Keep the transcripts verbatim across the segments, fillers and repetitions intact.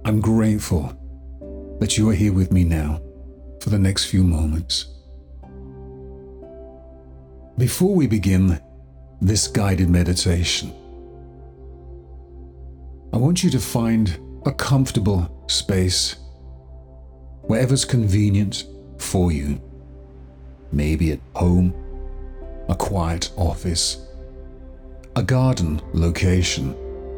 I'm grateful that you are here with me now for the next few moments. Before we begin this guided meditation, I want you to find a comfortable space, wherever's convenient for you. Maybe at home, a quiet office, a garden location.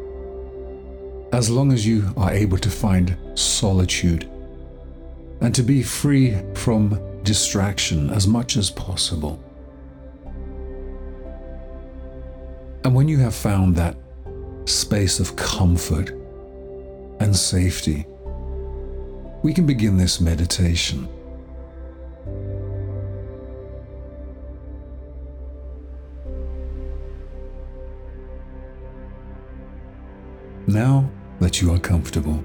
As long as you are able to find solitude and to be free from distraction as much as possible. And when you have found that space of comfort and safety, we can begin this meditation. Now that you are comfortable,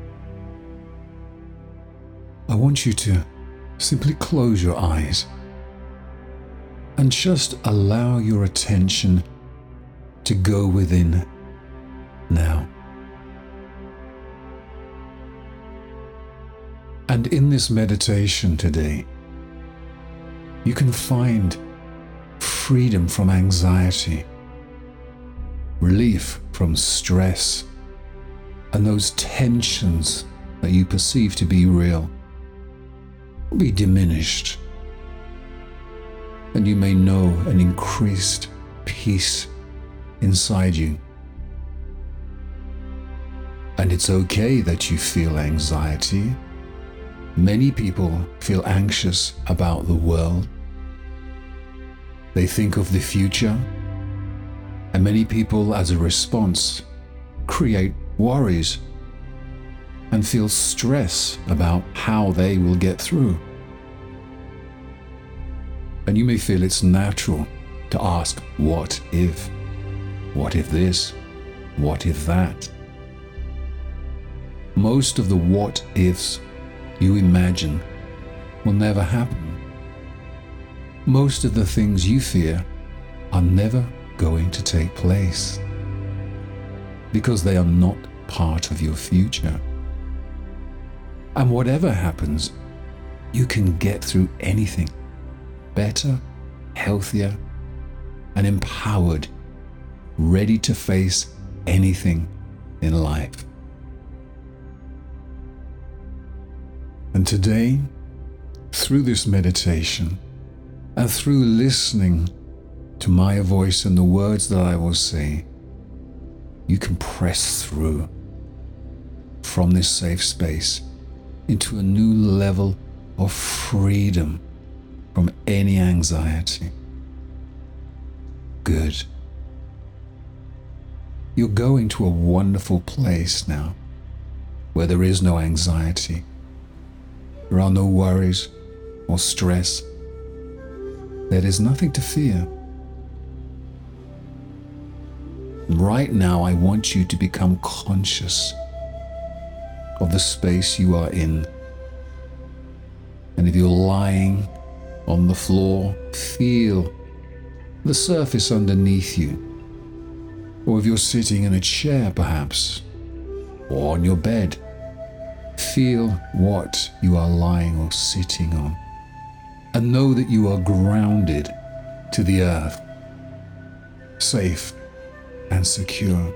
I want you to simply close your eyes and just allow your attention to go within now. And in this meditation today, you can find freedom from anxiety, relief from stress, and those tensions that you perceive to be real will be diminished, and you may know an increased peace inside you. And it's okay that you feel anxiety. Many people feel anxious about the world. They think of the future, and many people, as a response, create worries and feel stress about how they will get through. And you may feel it's natural to ask, what if? What if this? What if that? Most of the what ifs you imagine will never happen. Most of the things you fear are never going to take place because they are not part of your future. And whatever happens, you can get through anything better, healthier, and empowered, ready to face anything in life. And today, through this meditation and through listening to my voice and the words that I will say, you can press through from this safe space into a new level of freedom from any anxiety. Good. You're going to a wonderful place now where there is no anxiety. There are no worries or stress. There is nothing to fear. Right now, I want you to become conscious of the space you are in. And if you're lying on the floor, feel the surface underneath you. Or if you're sitting in a chair, perhaps, or on your bed, feel what you are lying or sitting on. And know that you are grounded to the earth, safe and secure.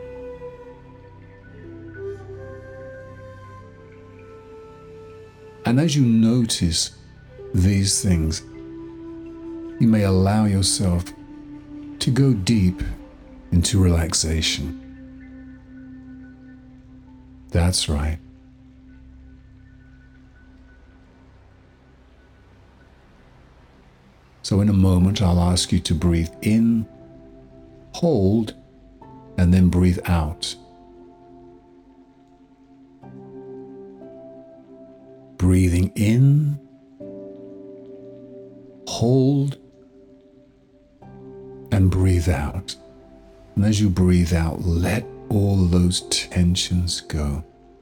And as you notice these things, you may allow yourself to go deep into relaxation. That's right. So in a moment, I'll ask you to breathe in, hold, and then breathe out. Breathing in, hold, and breathe out. And as you breathe out, let all those tensions go.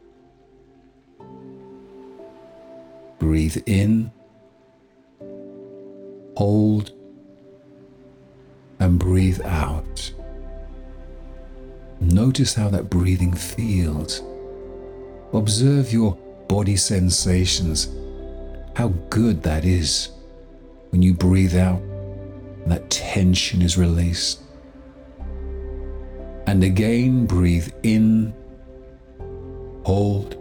Breathe in, hold, and breathe out. Notice how that breathing feels Observe your body sensations, how good that is when you breathe out and that tension is released. And again, breathe in, hold,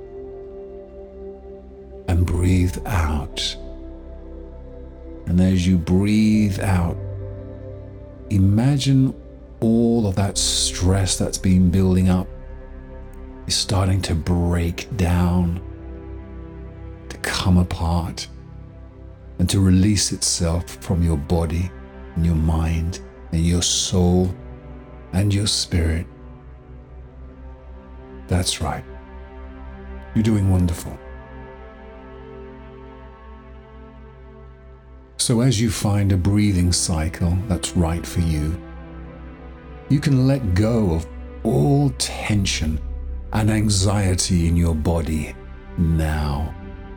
and breathe out. And as you breathe out, imagine all of that stress that's been building up is starting to break down, to come apart, and to release itself from your body and your mind and your soul and your spirit. That's right. You're doing wonderful. So as you find a breathing cycle that's right for you, you can let go of all tension and anxiety in your body now.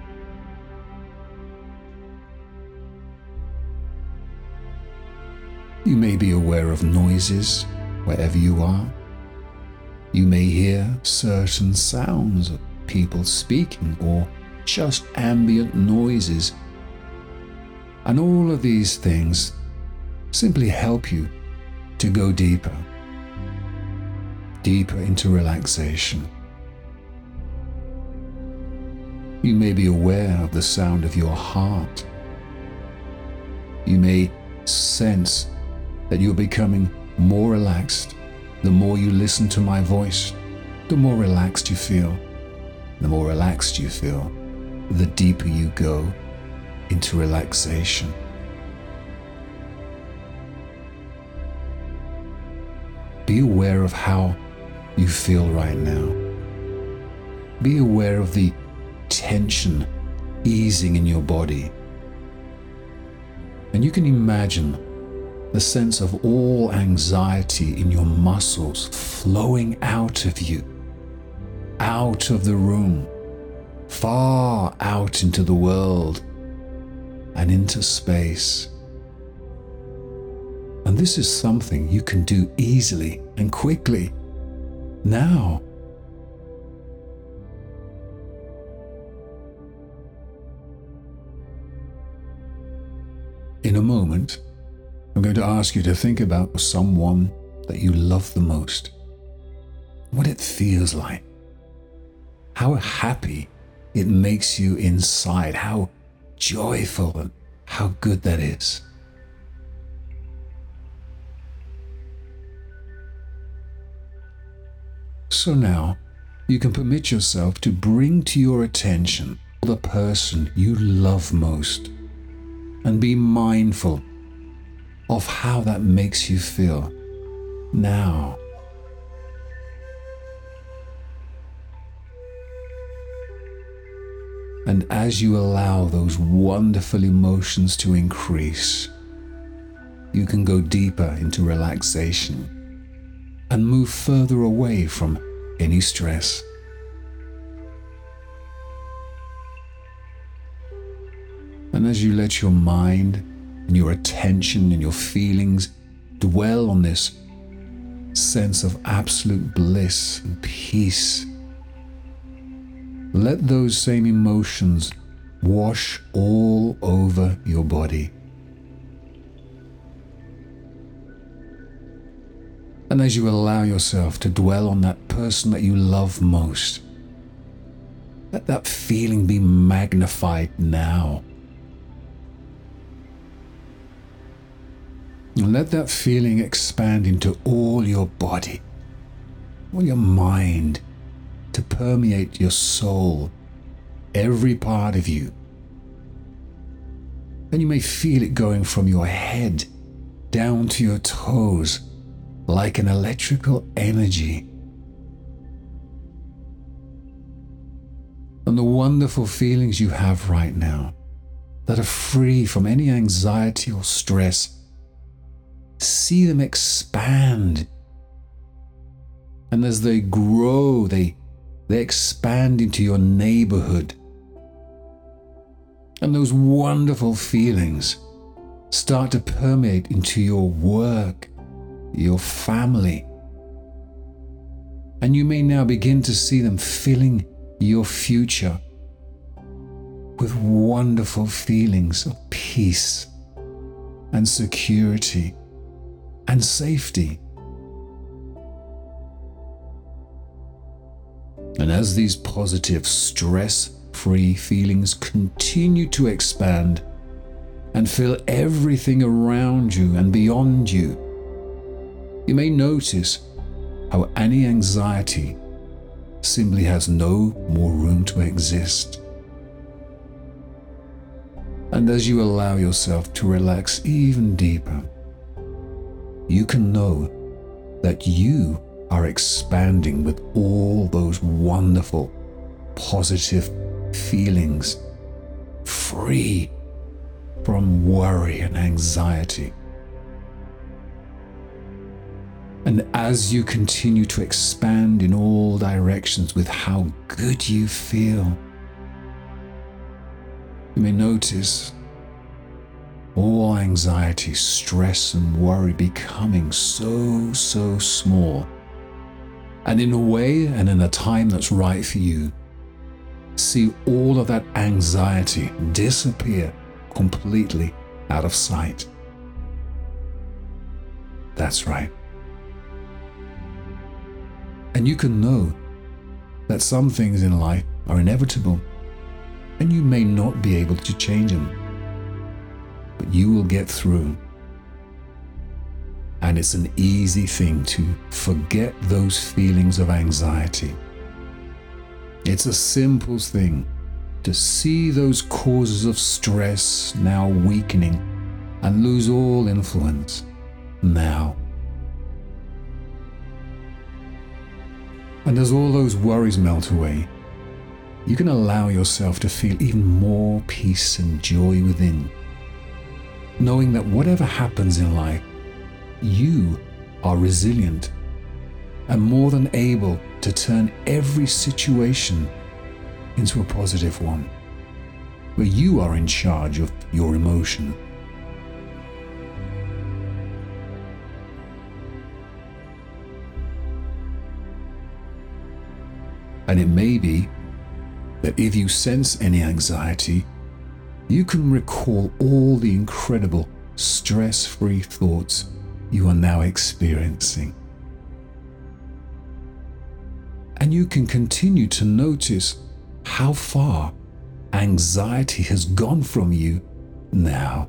You may be aware of noises wherever you are. You may hear certain sounds of people speaking or just ambient noises. And all of these things simply help you to go deeper, deeper into relaxation. You may be aware of the sound of your heart. You may sense that you're becoming more relaxed. The more you listen to my voice, the more relaxed you feel. The more relaxed you feel, the deeper you go into relaxation. Be aware of how you feel right now. Be aware of the tension easing in your body. And you can imagine the sense of all anxiety in your muscles flowing out of you, out of the room, far out into the world and into space. And this is something you can do easily and quickly now. In a moment, I'm going to ask you to think about someone that you love the most, what it feels like, how happy it makes you inside, how joyful and how good that is. So now you can permit yourself to bring to your attention the person you love most and be mindful of how that makes you feel now. And as you allow those wonderful emotions to increase, you can go deeper into relaxation and move further away from any stress. And as you let your mind and your attention and your feelings dwell on this sense of absolute bliss and peace, let those same emotions wash all over your body. And as you allow yourself to dwell on that person that you love most, let that feeling be magnified now. And let that feeling expand into all your body, all your mind, to permeate your soul, every part of you. And you may feel it going from your head down to your toes, like an electrical energy. And the wonderful feelings you have right now that are free from any anxiety or stress, see them expand. And as they grow, they, they expand into your neighborhood. And those wonderful feelings start to permeate into your work, your family. And you may now begin to see them filling your future with wonderful feelings of peace and security and safety. And as these positive, stress-free feelings continue to expand and fill everything around you and beyond you, you may notice how any anxiety simply has no more room to exist. And as you allow yourself to relax even deeper, you can know that you are expanding with all those wonderful, positive feelings, free from worry and anxiety. And as you continue to expand in all directions with how good you feel, you may notice all anxiety, stress, and worry becoming so, so small. And in a way and in a time that's right for you, see all of that anxiety disappear completely out of sight. That's right. And you can know that some things in life are inevitable, and you may not be able to change them, but you will get through. And it's an easy thing to forget those feelings of anxiety. It's a simple thing to see those causes of stress now weakening and lose all influence now. And as all those worries melt away, you can allow yourself to feel even more peace and joy within, knowing that whatever happens in life, you are resilient and more than able to turn every situation into a positive one, where you are in charge of your emotion. And it may be that if you sense any anxiety, you can recall all the incredible stress-free thoughts you are now experiencing. And you can continue to notice how far anxiety has gone from you now.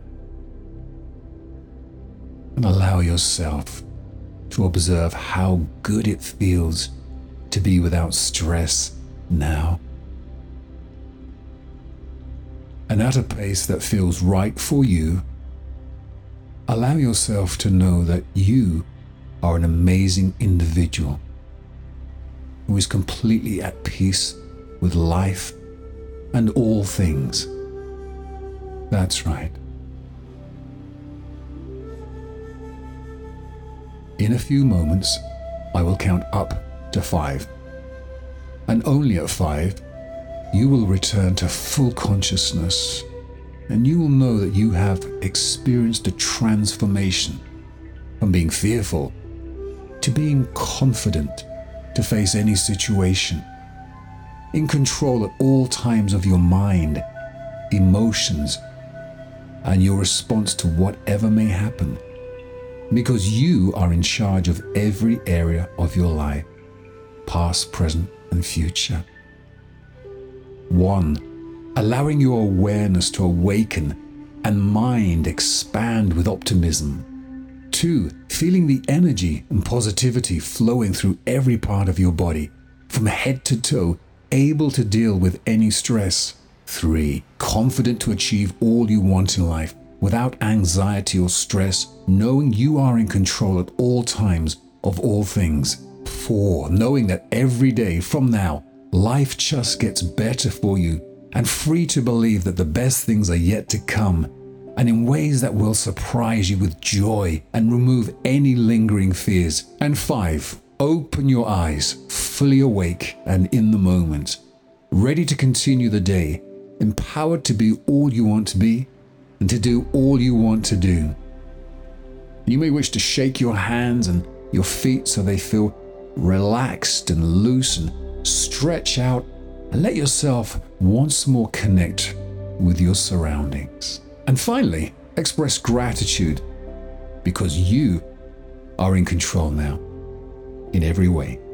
And allow yourself to observe how good it feels to be without stress now. And at a pace that feels right for you, allow yourself to know that you are an amazing individual who is completely at peace with life and all things. That's right. In a few moments, I will count up to five. And only at five, you will return to full consciousness, and you will know that you have experienced a transformation from being fearful to being confident to face any situation, in control at all times of your mind, emotions, and your response to whatever may happen, because you are in charge of every area of your life, past, present, and future. One, allowing your awareness to awaken and mind expand with optimism. Two, feeling the energy and positivity flowing through every part of your body, from head to toe, able to deal with any stress. Three, confident to achieve all you want in life without anxiety or stress, knowing you are in control at all times of all things. Four, knowing that every day from now, life just gets better for you, and free to believe that the best things are yet to come, and in ways that will surprise you with joy and remove any lingering fears. And five, open your eyes, fully awake and in the moment, ready to continue the day, empowered to be all you want to be and to do all you want to do. You may wish to shake your hands and your feet so they feel relaxed and loose, and stretch out and let yourself once more connect with your surroundings. And finally, express gratitude because you are in control now in every way.